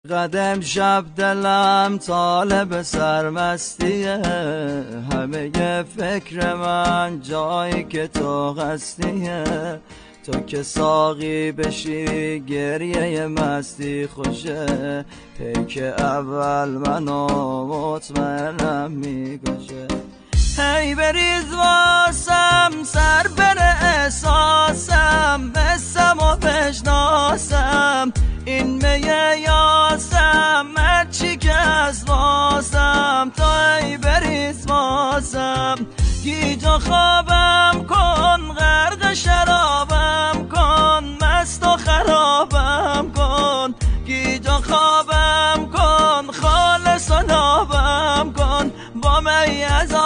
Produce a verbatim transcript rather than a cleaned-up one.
قدم شب دلم طالب سرمستیه، همه فکر من جایی که تو هستیه. تو که ساقی بشی گریه مستی خوشه، پیک اول منو مطمئنم میگوشه. هی بریز واسم سر بره احساسم، بسم و بشناسم این میه یاسم، هرچی که از واسم تو ای بریز واسم. گیجا خوابم کن، غرق شرابم کن، مست و خرابم کن. گیجا خوابم کن، خالص و نابم کن، با می از